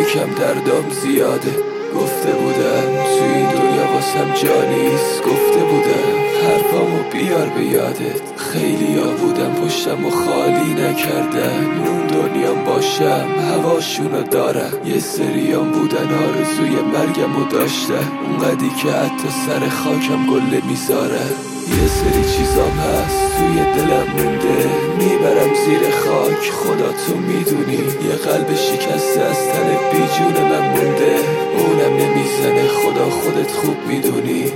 یکم دردام زیاده. گفته بودم تو این دنیا واسم جانیست، گفته بودم حرفامو بیار به یادت. خیلی ها بودم پشتم و خالی نکردن، اون دنیام باشم هواشونو دارم. یه سریام بودن آرزوی مرگمو داشتن، اونقدی که حتی سر خاکم گله میذارن. یه سری چیزام هست توی دلم مونده، میبرم زیر خاک خدا تو میدونی. یه قلب شکسته از تن بیجون من مونده، اونم نمیزنه خدا خودت خوب میدونی.